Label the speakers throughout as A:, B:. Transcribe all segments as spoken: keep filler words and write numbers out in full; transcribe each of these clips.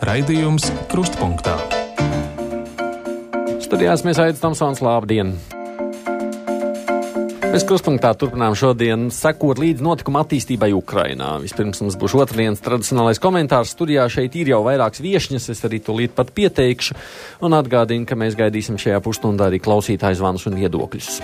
A: Raidījums Krustpunktā.
B: Studijās mēs Aidis Tomsons, labdien! Mēs Krustpunktā turpinām šodien sekot līdz notikuma attīstībai Ukrainā. Vispirms mums būs otrdienas tradicionālais komentārs. Studijā šeit ir jau vairākas viešņas, es arī to līdz pat pieteikšu un atgādinu, ka mēs gaidīsim šajā pusstundā arī klausītāju zvanus un viedokļus.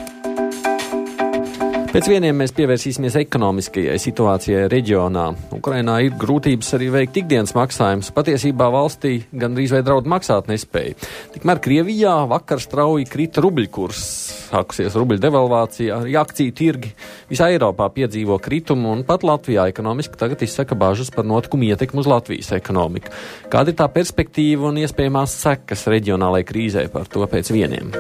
B: Pēc vieniem mēs pievērsīsimies ekonomiskajai situācijai reģionā. Ukrainā ir grūtības arī veikt ikdienas maksājumus. Patiesībā valstī gandrīz vai draud maksāt nespēja. Tikmēr Krievijā vakar strauji krita rubļkurs. Sākusies rubļu devalvācija, arī akciju tirgi visā Eiropā piedzīvo kritumu, un pat Latvijā ekonomiski tagad izsaka bažas par notikumu ietekmu uz Latvijas ekonomiku. Kāda ir tā perspektīva un iespējamās sekas reģionālajai krīzē, par to pēc vieniem.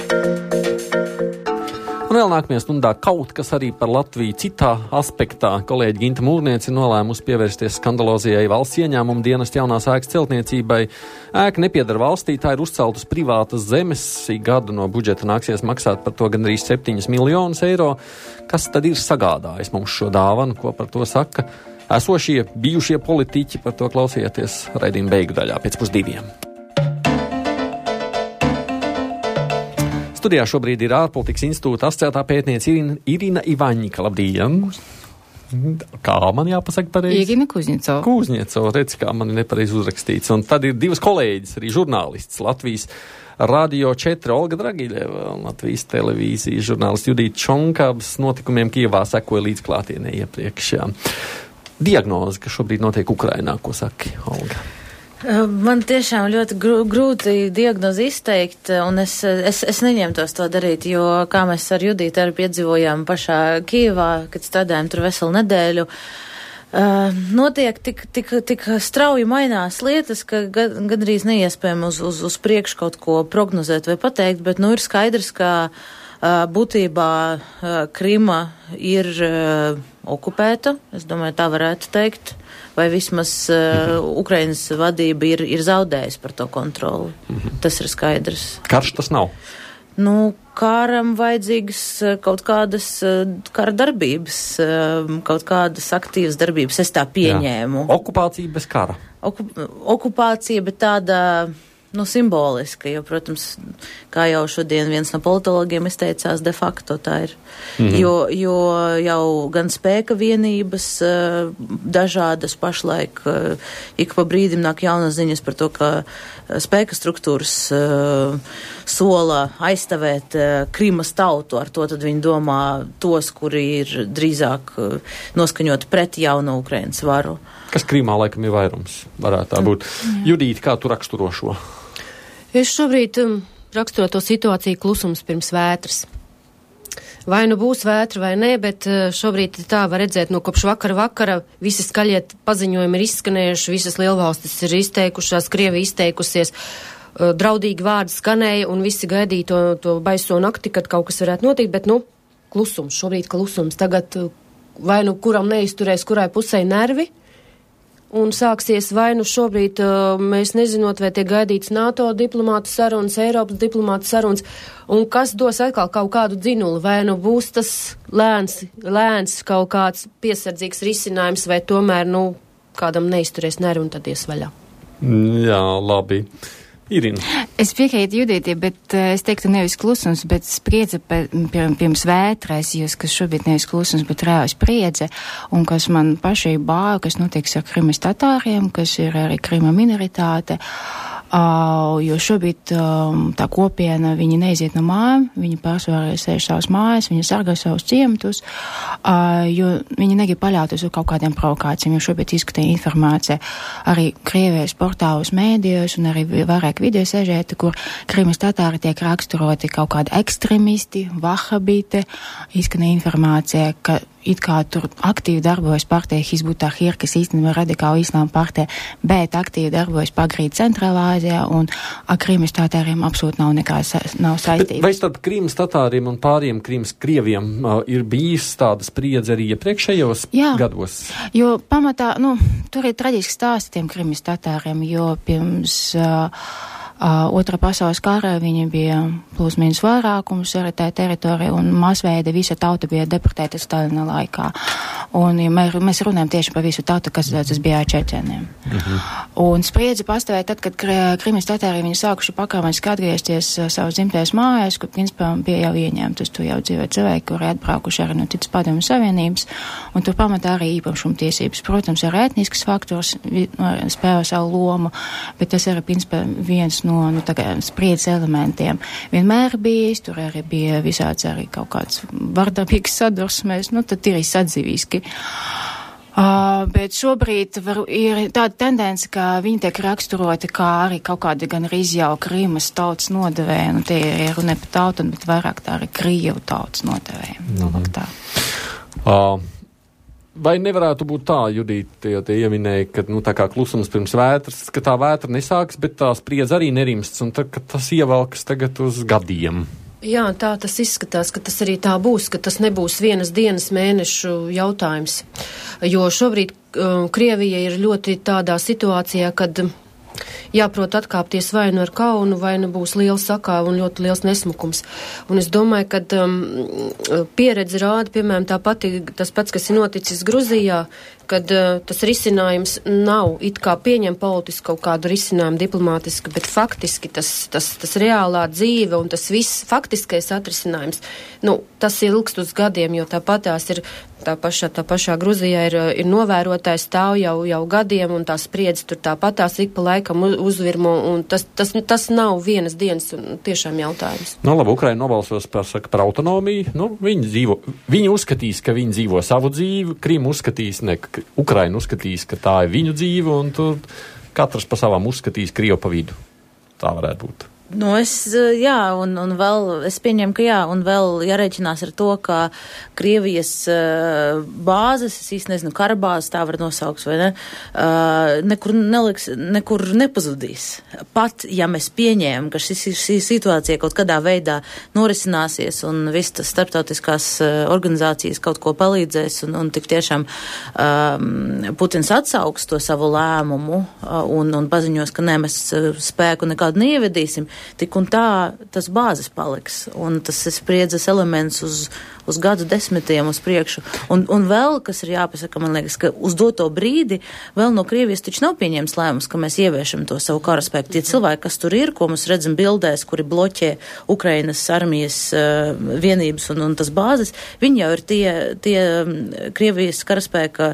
B: Un vēl nākamajā stundā kaut kas arī par Latviju citā aspektā. Kolēģi Ginta Mūrniece ir nolēmusi pievērsties skandalozijai valsts ieņēmuma dienesta jaunās ēkas celtniecībai. Ēka nepiedara valstī, tā ir uzcelt uz privātas zemes. Ik gadu no budžeta nāksies maksāt par to gandrīz septiņus miljonus eiro. Kas tad ir sagādājis mums šo dāvanu, ko par to saka esošie, bijušie politiķi? Par to klausieties raidījuma beigu daļā pēc pusdiviem. Studijā šobrīd ir ārpolitikas institūta asociētā pētniece Irina, Irina Ivaņika. Labdien! Kā man jāpasaka pareizi?
C: Irina Kuzņecova.
B: Kuzņecova, redz, kā man ir nepareizi uzrakstīts. Un tad ir divas kolēģis, arī žurnālists. Latvijas Radio četri Olga Dragiļeva un Latvijas televīzijas žurnālists Judita Čonkabs notikumiem Kijevā sekoja līdz klātienē iepriekš. Jā. Diagnoze, kas šobrīd notiek Ukrainā, ko saki, Olga?
C: Man tiešām ļoti grūti diagnozi izteikt, un es, es, es neņemtos to darīt, jo, kā mēs ar Judītu arī piedzīvojām pašā Kijevā, kad strādājām tur veselu nedēļu, uh, notiek tik, tik, tik strauji mainās lietas, ka gandrīz neiespējami uz, uz, uz priekšu kaut ko prognozēt vai pateikt, bet nu ir skaidrs, ka uh, būtībā uh, Krima ir uh, okupēta, es domāju, tā varētu teikt. Vai vismaz uh, Ukrainas vadība ir, ir zaudējusi par to kontroli. Mm-hmm. Tas ir skaidrs.
B: Karš tas nav?
C: Nu, kāram vajadzīgas kaut kādas uh, kara darbības, uh, kaut kādas aktīvas darbības, es tā pieņēmu.
B: Jā. Okupācija bez kara?
C: Oku, okupācija, bet tāda, nu, simboliska, jo, protams, kā jau šodien viens no politologiem izteicās, de facto tā ir. Mm-hmm. Jo, jo jau gan spēka vienības dažādas pašlaik, ik pa brīdim nāk jaunas ziņas par to, ka spēka struktūras sola aizstāvēt Krimas tautu, ar to tad viņi domā tos, kuri ir drīzāk noskaņoti pret jauno Ukrainas varu.
B: Kas Krimā laikam ir vairums, varētu tā būt. Mm. Judīti, kā tu raksturo šo?
D: Es šobrīd um, raksturo to situāciju klusums pirms vētras. Vai nu būs vētra vai nē, bet uh, šobrīd tā var redzēt, no kopš vakara vakara visi skaļie paziņojumi ir izskanējuši, visas lielvalstis ir izteikušās, Krievija izteikusies, uh, draudīgi vārdi skanēja un visi gaidīja to, to baiso nakti, kad kaut kas varētu notikt, bet nu, klusums, šobrīd klusums. Tagad uh, vai nu kuram neizturēs, kurai pusē nervi, un sāksies vai nu šobrīd, uh, mēs nezinot, vai tiek gaidīts NATO diplomātu sarunas, Eiropas diplomātu sarunas, un kas dos atkal kaut kādu dzinuli, vai nu būs tas lēns, lēns kaut kāds piesardzīgs risinājums, vai tomēr, nu, kādam neizturēs nervi un tad ies vaļā.
B: Jā, labi. Irina.
E: Es piekrītu Judītī, bet uh, es teiktu nevis klusums, bet spriedze pirms vētrais, jūs, kas šobrīd nevis klusums, bet reāli spriedze, un kas man pašai bāja, kas notiks ar Krimas tatāriem, kas ir arī Krima minoritāte, uh, jo šobrīd um, tā kopiena, viņi neiziet no mājām, viņi pārsvarā sēž savas mājas, viņi sargā savus ciematus, uh, jo viņi negrib paļauties uz kaut kādiem provokācijiem, jo šobrīd izskatīja informācija arī Krievijas portālus mēdījos un arī vairāk video sežēti, kur Krimas tatāri tiek raksturoti kaut kādi ekstremisti, vahabīti, izskanēja informācija, ka it kā tur aktīvi darbojas partija Hizbut Tahrir, kas īstenībā radikāla islāma partija, bet aktīvi darbojas pagrīd Centrālā Āzijā, un ar Krimas tatāriem absolūti nav nekāds nav saistības.
B: Vai starp Krimas tatāriem un pāriem Krimas krieviem uh, ir bijis tāda spriedze arī iepriekšējos
E: Jā,
B: gados?
E: Jo pamatā, nu, tur ir traģiski stāsti tiem Krimas tatāriem, jo pirms uh, Uh, otrā pasaules kara viņi bija plus mīnus vairākums arī tā teritorija un masveida visa tauta bija deportēta Stalina laikā. Un ja mēs, mēs runājam tieši par visu tautu, kas tas bija čečeniem. Mhm. Un spriedzi pastāvēja tad, kad Krimas tatāri viņi sākuši pakāpeniski atgriezties savas dzimtajās mājās, kur principā bija jau ieņemtas, tu jau dzīvē cilvēki, kuri atbraukuši arī no citas padomju savienības, un tur pamatā arī īpašuma tiesības. Protams, arī etnisks faktors spēlē savu lomu, bet tas arī principā viens no, nu, tā kā spriedzes elementiem. Vienmēr bijis, tur arī bija visāds arī kaut kāds vardarbīgs sadursmēs, nu, tad ir sadzīviski. Uh, bet šobrīd var, ir tāda tendence, ka viņi tiek raksturoti kā arī kaut kādi gan arī jau Krīmas tautas nodevēji, nu, tie ir runa par tautu, bet vairāk tā arī Krievu tautas nodevēji.
B: Mhm.
E: Tā.
B: Uh. Vai nevarētu būt tā, Judīte, ja tie ieminēja, ka, nu, tā kā klusums pirms vētras, ka tā vētra nesāks, bet tā spriedze arī nerimsts, un tad, ka tas ievelkas tagad uz gadiem?
D: Jā, tā tas izskatās, ka tas arī tā būs, ka tas nebūs vienas dienas mēnešu jautājums. Jo šobrīd uh, Krievija ir ļoti tādā situācijā, kad jāprot atkāpties vai nu ar kaunu, vai nu būs liela sakāva un ļoti liels nesmukums. Un es domāju, ka um, pieredze rāda, piemēram, tā pati, tas pats, kas ir noticis Gruzijā, kad uh, tas risinājums nav it kā pieņem politiski kaut kādu risinājumu diplomātiski, bet faktiski tas, tas, tas reālā dzīve un tas viss faktiskais atrisinājums, nu, tas ilgst uz gadiem, jo tāpatās ir tā pašā, tā pašā Gruzijā ir, ir novērotājs stāv jau, jau gadiem un tā spriedze tur tāpatās ik pa laikam uzvirmo un tas, tas, tas nav vienas dienas tiešām jautājums.
B: Nu, labi, Ukraina nobalsos par, saka, par autonomiju. Nu, viņi dzīvo, viņi uzskatīs, ka viņi dzīvo savu dzīvi, Krīma uzskatīs, ne, Ukraina uzskatīs, ka tā ir viņu dzīve, un tur katrs pa savām uzskatīs Krievu pa vidu. Tā varētu būt.
C: Nu, es, jā, un, un vēl, es pieņemu, ka jā, un vēl jārēķinās ar to, ka Krievijas uh, bāzes, es īsti nezinu, kara bāzes tā var nosaukt, vai ne, uh, nekur neliks, nekur nepazudīs. Pat, ja mēs pieņēmam, ka šis, šī situācija kaut kādā veidā norisināsies un viss tas starptautiskās uh, organizācijas kaut ko palīdzēs un, un tik tiešām um, Putins atsauks to savu lēmumu uh, un, un paziņos, ka nē, mēs uh, spēku nekādu neievedīsim, tik un tā tas bāzes paliks, un tas ir spriedzes elements uz, uz gadu desmitiem uz priekšu. Un, un vēl, kas ir jāpasaka, man liekas, ka uz doto brīdi vēl no Krievijas taču nav pieņēmis lēmums, ka mēs ieviešam to savu karaspēku. Tie cilvēki, kas tur ir, ko mēs redzam bildēs, kuri bloķē Ukrainas armijas uh, vienības un, un tas bāzes, viņi jau ir tie, tie Krievijas karaspēka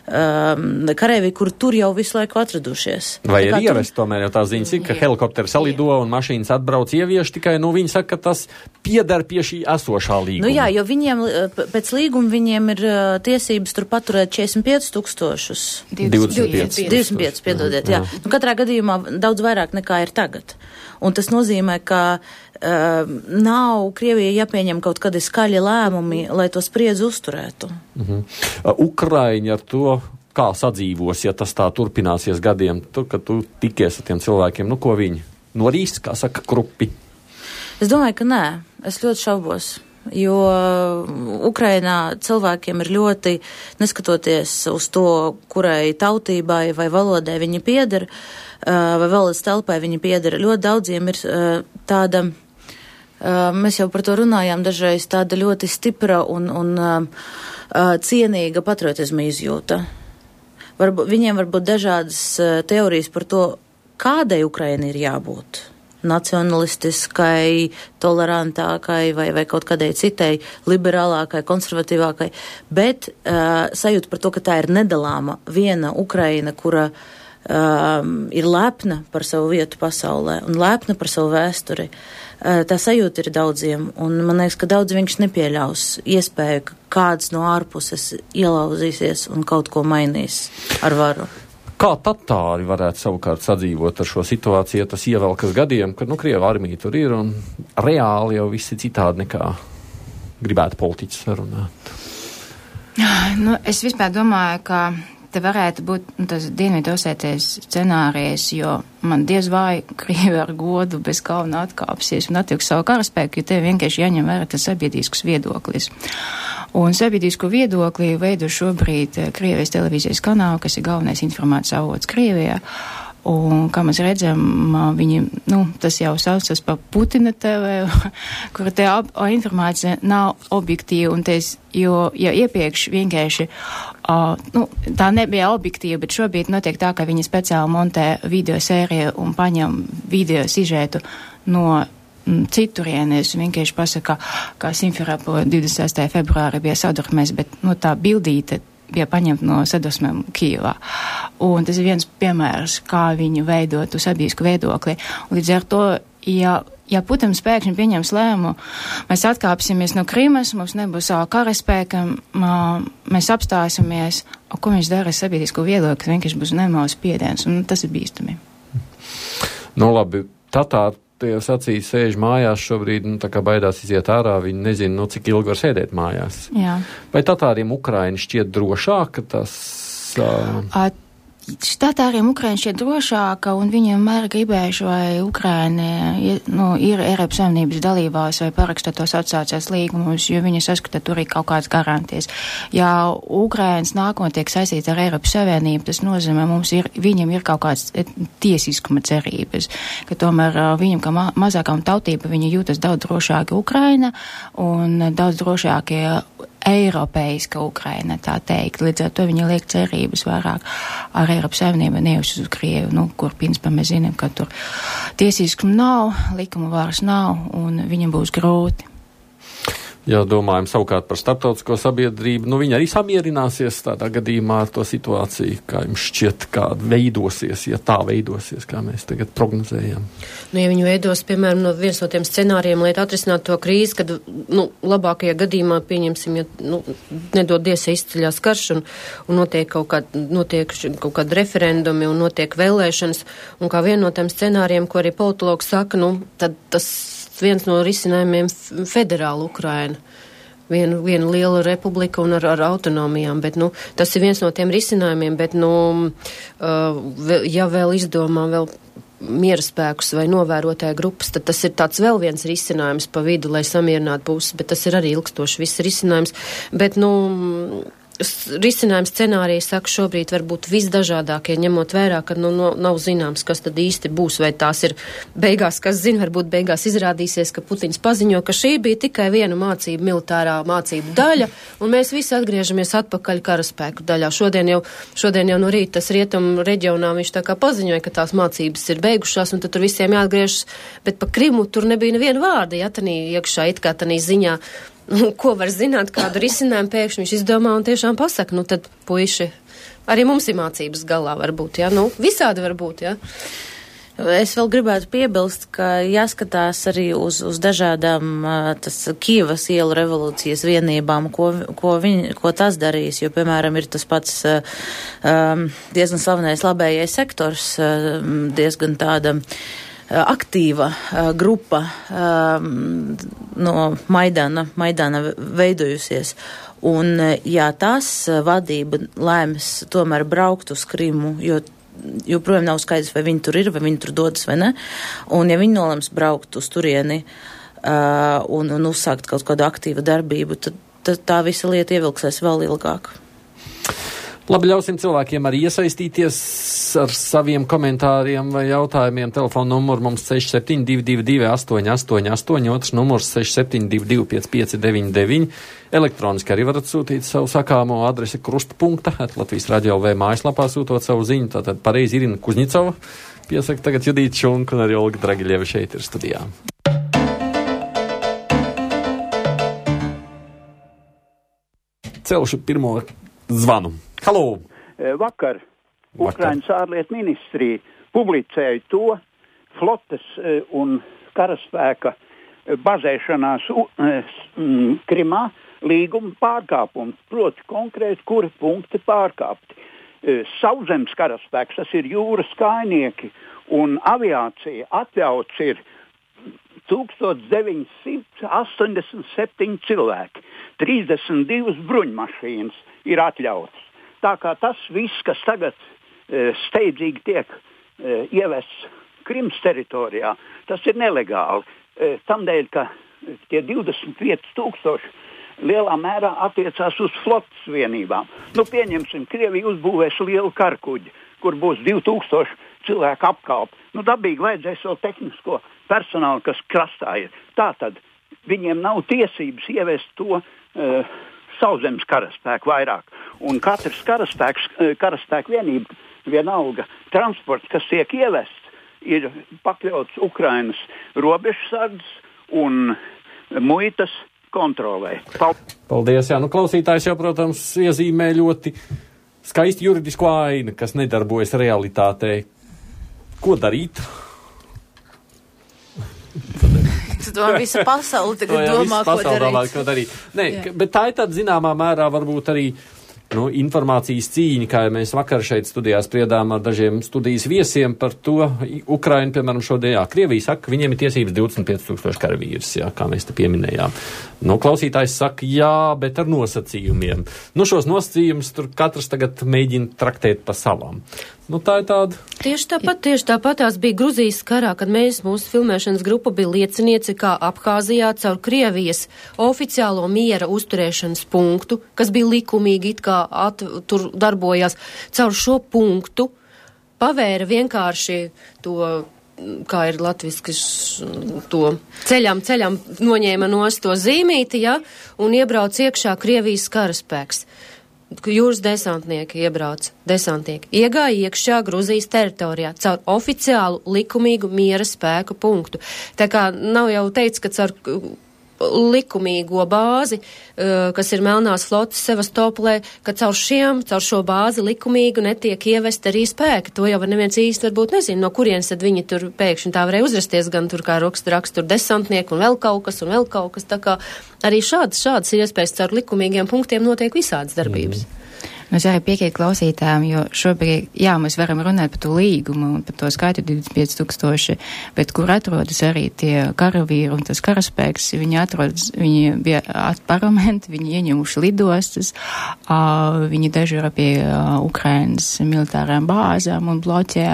C: uh, karēvi, kuri tur jau visu laiku atradušies.
B: Vai ir ievest tomēr, jo tā ziņas ir, ka helikopteri salido un mašīnas atbrauc ievieš tikai, nu, viņi saka, ka tas piedar pie šī esošā līguma.
C: Nu jā, jo viņiem pēc līguma viņiem ir uh, tiesības tur paturēt četrdesmit pieci tūkstošus.
B: divdesmit pieci.
C: divdesmit pieci, piedodiet, jā. jā. Nu, katrā gadījumā daudz vairāk nekā ir tagad. Un tas nozīmē, ka uh, nav Krievijai jāpieņem kaut kādi skaļi lēmumi, lai to spriedzi uzturētu.
B: Mhm. Uh, Ukraiņi ar to kā sadzīvos, ja tas tā turpināsies gadiem, tu, kad tu tikies ar tiem cilvēkiem, nu ko viņi? Norīs, kā saka, krupi?
C: Es domāju, ka nē. Es ļoti šaubos, jo Ukrainā cilvēkiem ir ļoti, neskatoties uz to, kurai tautībai vai valodai viņi pieder, vai valodas telpai viņi pieder, ļoti daudziem ir tāda, mēs jau par to runājām dažreiz, tāda ļoti stipra un, un cienīga patriotisma izjūta. Varbūt, viņiem var būt dažādas teorijas par to, kādai Ukraina ir jābūt? Nacionalistiskai, tolerantākai vai, vai kaut kādai citai, liberālākai, konservatīvākai, bet uh, sajūta par to, ka tā ir nedalāma viena Ukraina, kura uh, ir lepna par savu vietu pasaulē un lepna par savu vēsturi. Uh, tā sajūta ir daudziem, un man liekas, ka daudz viņš nepieļaus iespēju, ka kāds no ārpuses ielauzīsies un kaut ko mainīs ar varu.
B: Kā tatāri varētu savukārt sadzīvot ar šo situāciju, ja tas ievelkas gadiem, kad, nu, Krieva armija tur ir un reāli jau visi citādi nekā gribētu politiķi sarunāt?
E: Nu, es vispār domāju, ka te varētu būt nu, tas Dienvidosetijas scenārijs, jo man diez vai Krievi ar godu bez kauna atkāpsies un attieks savu karaspēku, jo te vienkārši jāņem vērā tas sabiedrisks viedoklis. Un sabiedrisko viedokli veido šobrīd Krievijas televīzijas kanālu, kas ir galvenais informācijas avots Krievijā. Un, kā mēs redzam, viņi, nu, tas jau saucas par Putina T V, kur te ob, o, informācija nav objektīva, un tes, jo, jo iepriekš vienkārši, uh, nu, tā nebija objektīva, bet šobrīd notiek tā, ka viņi speciāli montē video sēriju un paņem video sižētu no citurienes, vienkārši pasaka, kā Simferopoļa divdesmit sestajā februārī bija sadurmēs, bet, nu, tā bildīte bija paņemta no sadusmēm Kijevā. Un tas ir viens piemērs, kā viņi veidotu sabiedrisku viedokli. Un līdz ar to, ja, ja Putins pēkšņi pieņems lēmu, mēs atkāpsimies no Krimas, mums nebūs savu karaspēka, mēs apstāsimies, un ko viņš dara sabiedrisku viedokli, vienkārši būs nemāls spiediens, un tas ir bīstami.
B: Nu labi, Tatāri tajos acīs sēž mājās šobrīd, nu, tā kā baidās iziet ārā, viņi nezina, nu, cik ilgi var sēdēt mājās.
E: Jā.
B: Vai Tatāriem Ukraina šķiet drošāk, ka tas... Uh...
E: At... Tatāriem Ukraina šķiet drošāka, un viņiem mēr gribējuši, vai Ukraina nu, ir Eiropas Savienības dalībās vai paraksta tos atsācās līgumus, jo viņi saskata tur ir kaut kādas garantijas. Ja Ukrainas nākotnē tiek saistīts ar Eiropas Savienību, tas nozīmē, mums ir, viņam ir kaut kādas tiesiskuma cerības, ka tomēr viņam, kā ma mazākām tautība, viņi jūtas daudz drošāki Ukraina un daudz drošākie Eiropeiska Ukraina, tā teikt. Līdz ar to viņi liek cerības vairāk ar Eiropas Savienību, nevis uz Krievu, nu, kur, principā, mēs zinām, ka tur tiesiskuma nav, likuma varas nav, un viņam būs grūti.
B: Ja domājam savukārt par starptautisko sabiedrību, nu viņi arī samierināsies tādā gadījumā ar to situāciju, kā jums šķiet, kā veidosies, ja tā veidosies, kā mēs tagad prognozējam.
D: Nu, ja viņi veidos, piemēram, no viens no tiem scenārijiem, lai atrisinātu to krīzi, kad, nu, labākajā gadījumā, pieņemsim, ja, nu, nedod Dievs, izceļās karš un, un notiek kaut kād, notiek kaut kādi referendumi un notiek vēlēšanas, un kā vien no tiem scenārijiem, ko arī politologi saka, nu, tad tas viens no risinājumiem federāla Ukraina. Viena, viena liela republika un ar, ar autonomijām, bet, nu, tas ir viens no tiem risinājumiem, bet, nu, uh, ja vēl izdomā vēl miera spēkus vai novērotāju grupas, tad tas ir tāds vēl viens risinājums pa vidu, lai samierinātu puses, bet tas ir arī ilgstoši viss risinājums, bet, nu, risinājums scenārija, saka, šobrīd varbūt visdažādākie, ņemot vērā, ka nu, no, nav zināms, kas tad īsti būs, vai tās ir beigās, kas zina, varbūt beigās izrādīsies, ka Putins paziņo, ka šī bija tikai viena mācība, militārā mācību daļa, un mēs visi atgriežamies atpakaļ karaspēku daļā. Šodien jau, šodien jau no rīta tas rietumu reģionā viņš tā kā paziņoja, ka tās mācības ir beigušās, un tad tur visiem jāatgriežas, bet pa Krimu tur nebija neviena vārda, ja tanī iekšā, it kā tanī ziņā. Ko var zināt, kādu risinājumu pēkšņi viņš izdomā un tiešām pasaka, nu tad puiši, arī mums ir mācības galā varbūt, jā, nu visādi varbūt, jā.
C: Es vēl gribētu piebilst, ka jāskatās arī uz, uz dažādām tas Kijevas ielu revolūcijas vienībām, ko, ko, viņ, ko tas darīs, jo, piemēram, ir tas pats um, diezgan slavenais labējais sektors, um, diezgan tāda aktīva uh, grupa um, no Maidana, Maidana veidojusies. Un, ja tās vadība lēmas tomēr braukt uz Krimu, jo joprojām nav skaidrs, vai viņi tur ir, vai viņi tur dodas vai ne, un ja viņi nolēms braukt uz turieni uh, un, un uzsākt kaut kādu aktīvu darbību, tad, tad tā visa lieta ievilksies vēl ilgāk.
B: Labi, ļausim cilvēkiem arī iesaistīties ar saviem komentāriem vai jautājumiem. Telefona numuru mums seši septiņi divi divi divi astoņi astoņi astoņi, otrs numurs seši septiņi divi divi pieci pieci deviņi deviņi. Elektroniski arī varat sūtīt savu sakāmo adresi krustpunkta, at Latvijas Radio L V mājaslapā sūtot savu ziņu. Tātad pareizi Irina Kuzņicova piesaka tagad Judīta Šunka un arī Olga Dragiļeva šeit ir studijā. Celšu pirmo zvanu. Halo!
F: Vakar Ukrainas ārlietu ministrija publicēja to flotes un karaspēka bazēšanās Krimā līguma pārkāpumu, proti konkrēti, kuri punkti pārkāpti. Sauszemes karaspēks, tas ir jūras kājnieki un aviācija atļauts ir tūkstoš deviņi simti astoņdesmit septiņi cilvēki, trīsdesmit divas bruņmašīnas ir atļautas. Tā kā tas viss, kas tagad e, steidzīgi tiek e, ievests Krimas teritorijā, tas ir nelegāli. E, tamdēļ, ka tie divdesmit pieci tūkstoši lielā mērā attiecās uz flotes vienībām. Nu, pieņemsim, Krievija uzbūvēs lielu karkuģi, kur būs divi tūkstoši cilvēku apkalpi. Nu, dabīgi vajadzēs vēl tehnisko personālu, kas krastā ir. Tātad viņiem nav tiesības ievest to uh, sauszemes karaspēku vairāk. Un katrs karaspēks, uh, karaspēku vienība, vienalga transports, kas tiek ievests, ir pakļauts Ukrainas robežsardzes un muitas kontrolē. Paldies!
B: Paldies, jā, nu klausītājs jau, protams, iezīmē ļoti skaisti juridisku ainu, kas nedarbojas realitātē. Ko darīt?
C: Tu to visu pasauli tagad
B: jā,
C: domā, ko darīt.
B: Domā, ko darīt. Nē, bet tā ir tāda zināmā mērā varbūt arī nu, informācijas cīņa, kā mēs vakar šeit studijā spriedām ar dažiem studijas viesiem par to. Ukraina, piemēram, šodien, jā, Krievija saka, viņiem ir tiesības divdesmit pieci tūkstoši karavīrus, jā, kā mēs te pieminējām. Nu, klausītājs saka, jā, bet ar nosacījumiem. Nu, šos nosacījumus tur katrs tagad mēģina traktēt pa savām. Nu, tā ir tāda.
D: Tieši tāpat, tieši tāpat tās bija Gruzijas karā, kad mēs, mūsu filmēšanas grupa bija liecinieci, kā Abhāzijā caur Krievijas oficiālo miera uzturēšanas punktu, kas bija likumīgi, it kā at, tur darbojās, caur šo punktu pavēra vienkārši to, kā ir latviski, to ceļam, ceļam noņēma nost to zīmīti, ja, un iebrauc iekšā Krievijas karaspēks. Jūras desantnieki iebrauc, desantnieki iegāja iekšā Gruzijas teritorijā caur oficiālu likumīgu miera spēku punktu. Tā kā nav jau teicis, ka caur likumīgo bāzi, kas ir Melnās flotes Sevastopolē, ka caur šiem, caur šo bāzi likumīgu netiek ievest arī spēki. To jau neviens īsti varbūt nezina, no kurienes tad viņi tur pēkšņi tā varēja uzrasties, gan tur kā raksta rakstur desantnieku un vēl kaut kas un vēl kaut kas. Tā kā arī šādas, šādas iespējas caur likumīgiem punktiem notiek visādas darbības. Mm.
E: Es arī piekrītu klausītājiem, jo šobrīd, jā, mēs varam runāt par to līgumu un par to skaitu divdesmit pieci tūkstoši, bet kur atrodas arī tie karavīri un tas karaspēks, viņi atrodas, viņi bija at parlamenti, viņi ieņemuši lidostas, uh, viņi dežura pie uh, Ukrainas militārām bāzām un bloķē.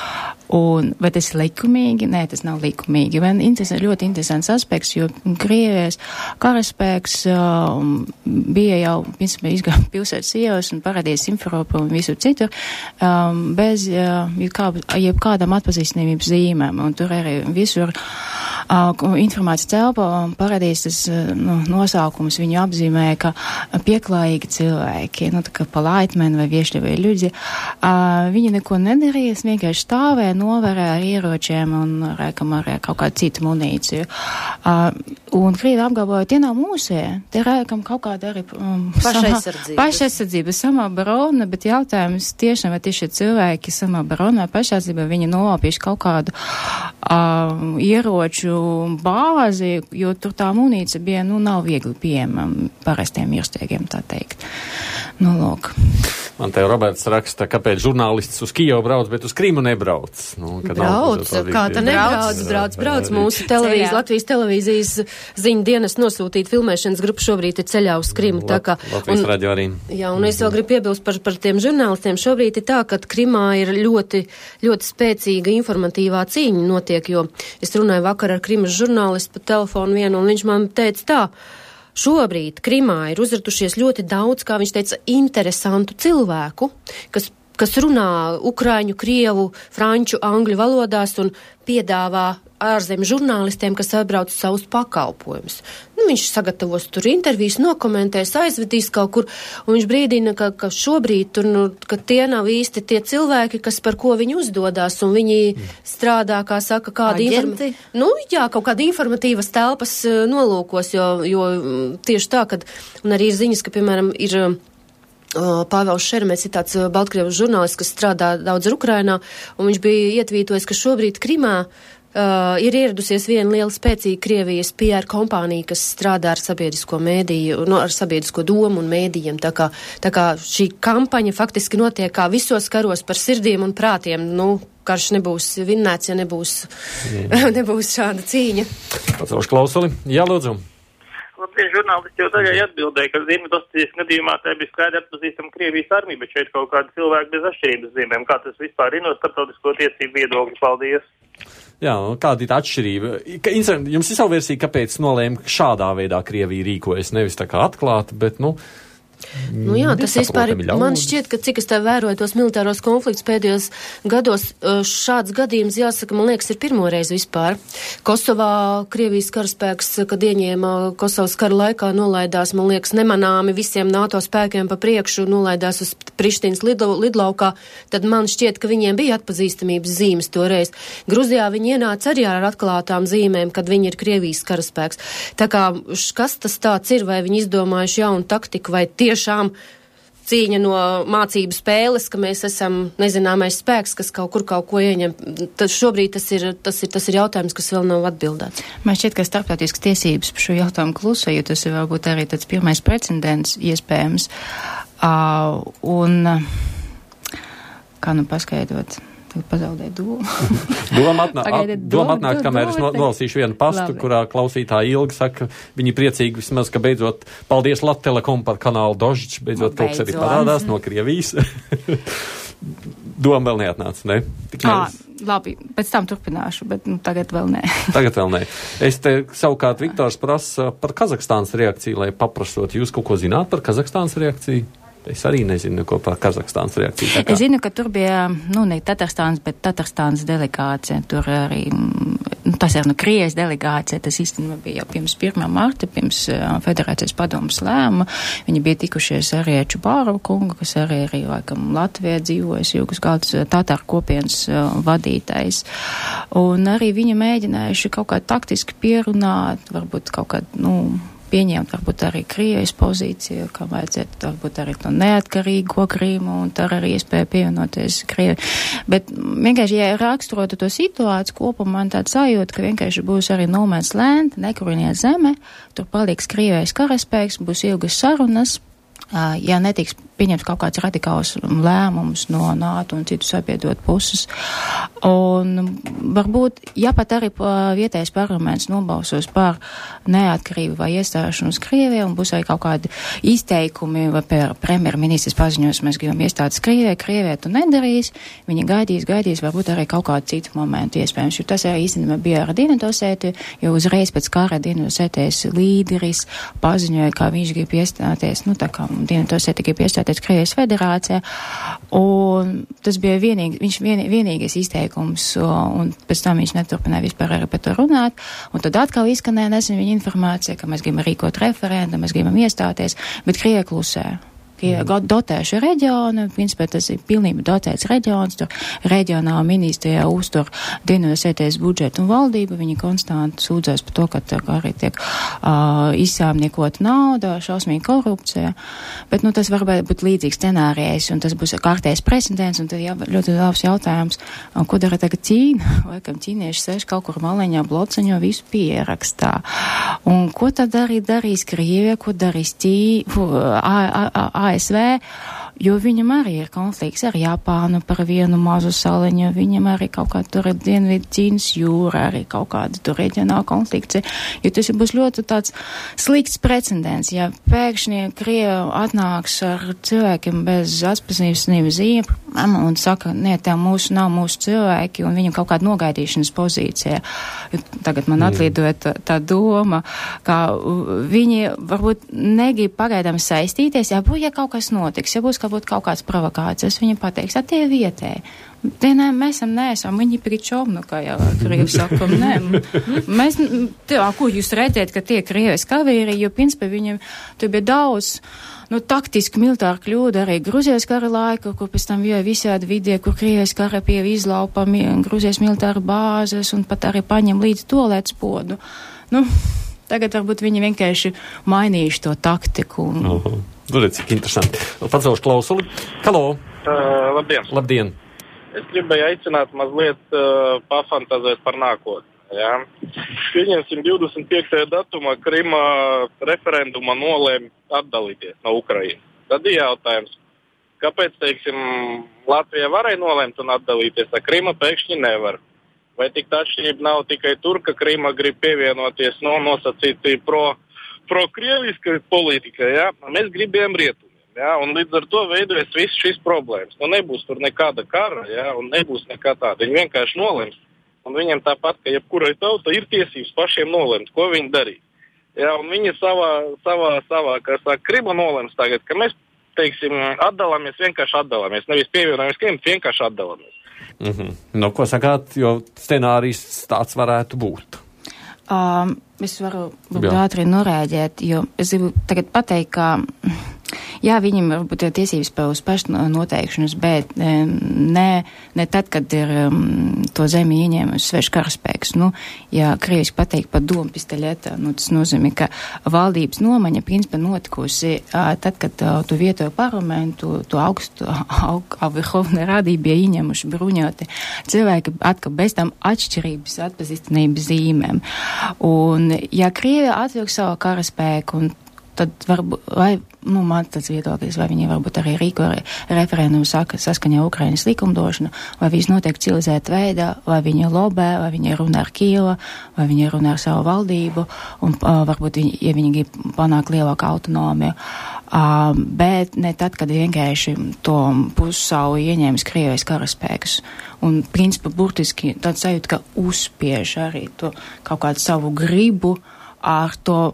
E: Un, vai tas ir likumīgi? Nē, tas nav likumīgi. Vien interesant, ļoti interesants aspekts, jo Krievijas karaspēks uh, bija jau, piemēram, izgāja pilsētas ielas un parādījās Simferopā un visur citur, um, bez uh, jebkā, jebkādām atpazīstamības zīmēm. Un tur arī visur uh, informācijas telpā parādījās tas uh, nu, nosaukums, viņu apzīmēja, ka pieklājīgi cilvēki, nu tā kā palaitmeni vai viešļi vai ļudzi, uh, viņi neko nedarījās, vienkārši stāvēja, novērē ar ieročiem un rēkam ar kaut kādu citu munīciju. Uh, un Krīvi apgalvoja, tie nav mūsie, te rēkam kaut kādu arī um,
C: pašaizsardzība.
E: Pašaizsardzība, samābarona, bet jautājums tiešām, vai tieši cilvēki samābarona vai pašaizsardzība, viņi nolapīši kaut kādu um, ieroču bāzi, jo tur tā munīcija bija, nu, nav viegli pieejama parastiem mirstiegiem, tā teikt. Nu, lūk.
B: Man te Roberts raksta, kāpēc žurnālists uz Kijevu brauc, bet uz Krimu nebrauc. Nu,
D: brauc, kā tā nebrauc, brauc, brauc. Mūsu televīzijas, Latvijas televīzijas ziņu dienas nosūtīt filmēšanas grupu šobrīd ir ceļā uz Krimu. Tā kā,
B: Latvijas radio arī.
D: Jā, un es vēl gribu piebilst par, par tiem žurnālistiem. Šobrīd ir tā, ka Krimā ir ļoti, ļoti spēcīga informatīvā cīņa notiek, jo es runāju vakar ar Krimas žurnālistu pa telefonu vienu, un viņš man teica tā, šobrīd Krimā ir uzratušies ļoti daudz, kā viņš teica, interesantu cilvēku, kas, kas runā ukraiņu, krievu, franču, angļu valodās un piedāvā ārzemju žurnālistiem, kas atbrauc savus pakalpojumus. Nu, viņš sagatavos tur intervijas, nokomentēs, aizvedīs kaut kur, un viņš brīdina, ka, ka šobrīd tur, nu, ka tie nav īsti tie cilvēki, kas par ko viņi uzdodās, un viņi strādā, kā saka, kāda informa... Nu, jā, kaut kāda informatīvas telpas uh, nolūkos, jo, jo tieši tā, kad, un arī ir ziņas, ka, piemēram, ir uh, Pāvels Šermets, ir tāds uh, Baltkrievas žurnālists, kas strādā daudz ar Ukrainā, un viņš bija ietvītojis, ka šobrīd Krimā Uh, ir ieradusies viena liela spēcīga Krievijas P R kompānija, kas strādā ar sabiedrisko mēdīju, no, ar sabiedrisko domu un mēdījiem. Tā kā, tā kā šī kampaņa faktiski notiek kā visos karos par sirdīm un prātiem. Nu, karš nebūs vinnēts, ja nebūs, nebūs šāda cīņa.
B: Pacelšu klausuli. Jā, lūdzu.
G: Labdien, žurnālisti jau daļai atbildēja, ka Ziemeļosētijas gadījumā tā bija skaidri atpazīstama Krievijas armija, bet šeit kaut kādi cilvēki bez atšķirības zīmēm. Kā tas vispār ir no starptautisko tiesību viedokļa? Paldies!
B: Jā, kāda ir atšķirība? Jums ir savu versiju, kāpēc nolēma šādā veidā Krievija rīkojas, nevis tā kā atklāti, bet, nu,
D: Nu jā, tas vispār, man šķiet, ka cik es tā vēroju tos militāros konfliktus pēdējos gados, šāds gadījums, jāsaka, man liekas, ir pirmoreiz vispār. Kosovā Krievijas karaspēks, kad ieņēma Kosovas kara laikā, nolaidās, man liekas, nemanāmi visiem NATO spēkiem pa priekšu, nolaidās uz Prištinas lidlaukā, tad man šķiet, ka viņiem bija atpazīstamības zīmes toreiz. Gruzijā viņi ienāca arī ar atklātām zīmēm, kad viņi ir Krievijas karaspēks. Tā kā, kas tas tāds ir, vai viņi izdomājuši jaunu taktiku, vai tiešām cīņa no mācību spēles, ka mēs esam nezināmais spēks, kas kaut kur kaut ko ieņem. Tad šobrīd tas ir, tas ir, tas ir jautājums, kas vēl nav atbildēts.
E: Man šķiet, ka starptautiskas tiesības par šo jautājumu klusa, jo tas ir varbūt arī tāds pirmais precedents iespējams. Uh, un kā nu paskaidrot? Tagad pazaudēju domu.
B: Doma atnāk, doma atnāk kamēr es nolasīšu vienu pastu, Labi. Kurā klausītāja Ilga saka, viņi priecīgi vismaz, ka beidzot, paldies Lattelekom par kanālu Dožģis, beidzot kaut kas arī parādās no Krievijas. Doma vēl neatnāca, ne?
E: Ā, labi, pēc tam turpināšu, bet nu, tagad vēl nē.
B: Tagad vēl nē. Es te savukārt Viktors prasa par Kazahstānas reakciju, lai paprasot, jūs kaut ko zināt par Kazahstānas reakciju? Es arī nezinu, ko par Kazahstānas reakciju.
E: Es zinu, ka tur bija, nu, ne Tatarstānas, bet Tatarstānas delegācija. Tur arī, nu, tas ir, nu, Krievijas delegācija. Tas īstenībā bija jau pirms pirmā marta, pirms uh, Federācijas padomas lēma. Viņi bija tikušies arī ar Čubārovu kungu, kas arī arī, laikam, Latvijā dzīvojas, jūgas galds Tatāru kopienas uh, vadītājs. Un arī viņi mēģinājuši kaut kā taktiski pierunāt, varbūt kaut kā, nu, pieņemt varbūt arī Krievijas pozīciju, kā vajadzētu varbūt arī to neatkarīgo Krīmu un tur arī iespēja pievienoties Krievijai. Bet vienkārši, ja raksturotu to situāciju kopumā, man tāds sajūta, ka vienkārši būs arī no man's land, nekuriniet zeme, tur paliks Krievijas karaspēks, būs ilgas sarunas, ja netiks pieņems kaut kāds radikāls lēmums no NATO un citu sabiedrotu puses. Un varbūt, ja pat arī vietējais parlaments nobalsos par neatkarību vai iestāšanos Krievijā un būs arī kaut kādi izteikumi vai premjerministrs paziņos, mēs gribam iestāties Krievijā, Krievijā tu nedarīs, viņi gaidīs, gaidīs, varbūt arī kaut kādu citu momentu iespējams, jo tas arī īstenībā bija ar Dienvidosētiju, jo uzreiz pēc kara Dienvidosētijas līderis paziņoja, kā viņš grib iestāties, nu tā kā Dienvidosētija grib iestāties Krievijas federācijā, un tas bija vienīgi, viņš vien, vienīgais izteikums, un pēc tam viņš neturpināja vispār arī par to runāt, un tad atkal izskanēja nesen viņa informācija, ka mēs gribam rīkot referendu, mēs gribam iestāties, bet Krievija klusē. Mm. Dotēšu reģionu, principā tas ir pilnībā dotēts reģions, tur reģionāla ministrijā uztur Dienvidosētijas budžetu un valdību, viņi konstanti sūdzēs par to, ka tā arī tiek uh, izsāmniekot nauda, šausmīga korupcija, bet nu tas varbūt būt līdzīgs scenārijais, un tas būs kārtējs precedents, un tad jā, ļoti labs jautājums, ko dara tagad Ķīna, laikam ķīnieši sēž kaut kur maliņā, bloceņo, visu pierakstā, un ko tad arī darīs Krievija, ko darīs Ķīna, A S V, jo viņam arī ir konflikts ar Japānu par vienu mazu saliņu, viņam arī kaut kā tur ir Dienvidu Ķīnas jūra, arī kaut kāda tur reģionāla konflikts, jo tas būs ļoti tāds slikts precedents, ja pēkšņi Krievi atnāks ar cilvēkiem bez atpazīstamības zīme un saka, nē, tev mūsu nav mūsu cilvēki, un viņam kaut kāda nogaidīšanas pozīcija. Tagad man atlidoja tā, tā doma, ka viņi varbūt negrib pagaidām saistīties, ja būs, ja kaut kas notiks, ja būs kaut, kaut kāds provokācijas, viņi pateiks, a tie vietēji. Tie nē, mēs esam, neesam, viņi pričom, nu kā jau Krievi sakam, nē. Mēs, tā, ko jūs redzēt, ka tie Krievis kavīri, jo, principā, viņiem, tur bija daudz, nu, taktiski militāri kļūda arī Gruzijas kara laika, kur pēc tam bija visādi vidie, kur Krievijas kara pie izlaupa Gruzijas militāra bāzes un pat arī paņem līdz tolēt spodu. Nu, tagad varbūt viņi vienkārši mainījuši to taktiku. Un...
B: Uh-huh. Redz, cik interesanti. Pacelšu klausuli. Halo!
G: Uh, labdien!
B: Labdien!
G: Es gribēju aicināt mazliet uh, pafantazēt par nākotni. Ja? Pieņemsim divdesmit piektajā datumā Krima referendumā nolēma atdalīties no Ukrainas. Tad ir jautājums, kāpēc, teiksim, Latvija varēja nolēmt un atdalīties, a Krima pēkšņi nevar? Vai tik tā atšķirība nav tikai tur, ka Krima grib pievienoties no nosacītī pro, pro-krieviskai politikai, ja? Mēs gribējām rietumiem, ja? Un līdz ar to veidojas viss šis problēmas. Nu, nebūs tur nekāda kara, ja? Un nebūs nekā tāda. Viņi vienkārši nolems. Un viņiem tāpat, ka jebkurai tauta ir tiesības pašiem nolemt, ko viņi darīs. Jā, un viņi savā, savā, savā, kā saka, Krima nolems tagad, ka mēs, teiksim, atdalāmies, vienkārši atdalāmies. Nevis pievienojamies Krimu, vienkārši atdalāmies.
B: Mm-hmm. Nu, ko sakāt, jo scenārijs tāds varētu būt?
E: Um, es varu varbūt ātri norēģēt, jo es gribu tagad pateikt, ka jā, viņam varbūt ir tiesības uz pašu noteikšanas, bet ne, ne tad, kad ir um, to zemi ieņēmusi svešs karaspēks. Nu, ja krieviski pateikt par domu pistoļeta, nu, tas nozīmē, ka valdības nomaņa principā notikusi uh, tad, kad uh, tu vietoju parlamentu, tu augstu aug, Verhovna Rada bija ieņēmuši bruņoti cilvēki atkal bez tam atšķirības atpazīstamības zīmēm. Un, ja Krievija atvilk savu karaspēku, un tad varbūt, vai, nu, man tāds viedoklis, vai viņi varbūt arī rīko referendumu saskaņā Ukrainas likumdošanu, vai viss notiek civilizēta veidā, vai viņi lobē, vai viņi runā ar Kijevu, vai viņi runā ar savu valdību, un uh, varbūt, viņi, ja viņi grib panākt lielāku autonomiju. Uh, bet ne tad, kad vienkārši to pussavu ieņēmis Krievijas karaspēks. Un, principā, burtiski tāds sajūta, ka uzspiež arī to kaut kādu savu gribu ar to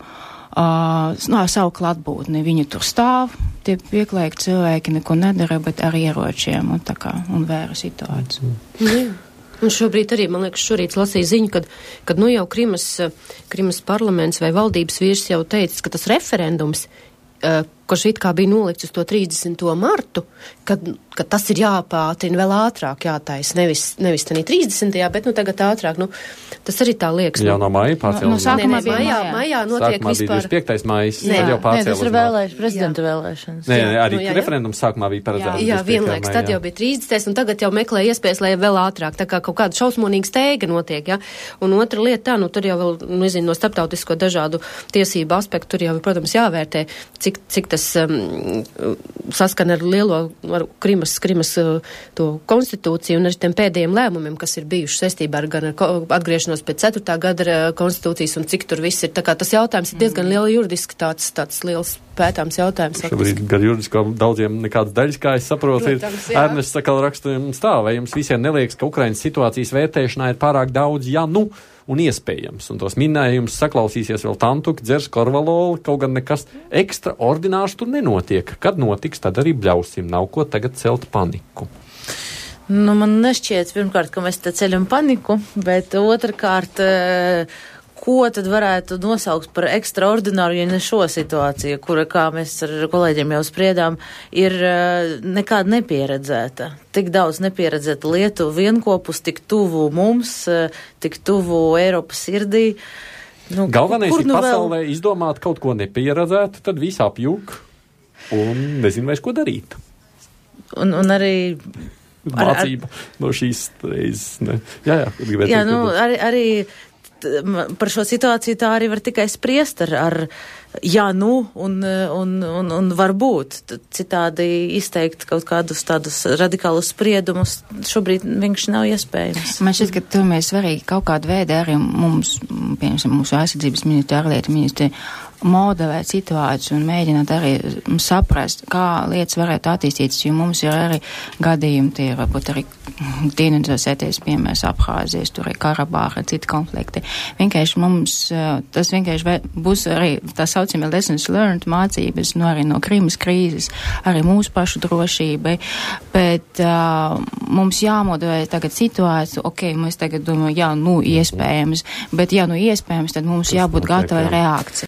E: Uh, no, savu klātbūtni. Viņi tur stāv, tie pieklājīgi cilvēki neko nedara, bet ar ieročiem un tā kā, un vēra situāciju.
D: Mm. Un šobrīd arī, man liekas, šorīt lasīja ziņu, kad, kad nu jau Krimas, Krimas parlaments vai valdības vīrs jau teicis, ka tas referendums, uh, kurš it kā bija nolikts uz to trīsdesmito martu, kad, kad tas ir jāpātrina vēl ātrāk, jātais, nevis, nevis tanī trīsdesmitajā, bet nu tagad ātrāk, nu, tas arī tā liekas.
B: Jā, no maija pārcēlās.
E: No, no sākumā
D: bija maijā, maijā notiek
B: sākumā
D: vispār.
B: Sākumā bija divdesmit piektais maijs,
C: Nē,
B: tad jau pārcēlās.
C: Nē, tas ir vēlēšanas, prezidenta vēlēšanas.
B: Nē, nē, arī
D: nu, jā, jā.
B: referendums sākumā bija paredzēts.
D: Jā, jā vienlaiks, tad jau bija trīsdesmitais, un tagad jau meklē iespējas, lai vēl ātrāk, tā kā kaut kāda šausmonīga steiga notiek, jā. Un otra lieta tā, nu, tur jau vēl, nezinu, no starptautisko dažādu tiesību aspektu, tur jau, protams, jāvērtē, cik, cik tas um, saskana ar lielo, ar Krimas, Krimas uh, to konstitūciju un ar tiem pēdējiem lēmumiem, kas ir bijuši saistībā ar gan ar atgriešanos pēc ceturtā gada konstitūcijas un cik tur viss ir. Tā kā tas jautājums ir diezgan liela juridiski tāds, tāds liels pētāms jautājums.
B: Šobrīd gan juridisko daudziem nekādas daļas, kā es saprotu,
D: Protams,
B: ir Ernests sakal rakstījuma stāv. Vai jums visiem neliekas, ka Ukrainas situācijas vērtēšanā ir pārāk daudz ja nu un iespējams? Un tos minējums saklausīsies vēl Tantuki, dzers Korvaloli, kaut gan nekas ekstraordinārs tur nenotiek. Kad notiks, tad arī bļausim. Nav ko tagad celt paniku.
C: Nu, man nešķiet, pirmkārt, ka mēs te ceļam paniku, bet otrkārt, ko tad varētu nosaukt par ekstraordināru, ja ne šo situāciju, kura, kā mēs ar kolēģiem jau spriedām, ir nekāda nepieredzēta. Tik daudz nepieredzēta Lietuva vienkopus, tik tuvu mums, tik tuvu Eiropas sirdī. Nu,
B: Galvenais
C: kur,
B: ir
C: nu
B: pasaulē
C: vēl...
B: izdomāt kaut ko nepieredzētu, tad viss apjūk un nezinu vairs, ko darīt.
C: Un, un arī...
B: Mācība ar, ar... no šīs reizes. Ne? Jā, jā, gribētu.
C: Jā, nu, arī, arī par šo situāciju tā arī var tikai spriest ar, ar jā, nu, un, un, un, un varbūt citādi izteikt kaut kādus tādus radikālus spriedumus šobrīd vienkārši nav iespējams.
E: Man šķiet, ka tur mēs svarīgi kaut kādu veidu arī mums, piemēram, mūsu aizsardzības ministri, ārlietu ministri, modelēt situāciju un mēģināt arī saprast, kā lietas varētu attīstīties, jo mums ir arī gadījumi, tie varbūt arī Dienvidosētijas, piemērs Abhāzijas, tur ir Karabāha, citi konflikti. Vienkārši mums, tas vienkārši būs arī tā saucamie lessons learned mācības, nu arī no Krimas krīzes, arī mūsu pašu drošībai, bet uh, mums jāmodelē tagad situāciju, ok, mēs tagad domājam, jā, nu iespējams, bet ja nu iespējams, tad mums jābūt gatavai reakcijai.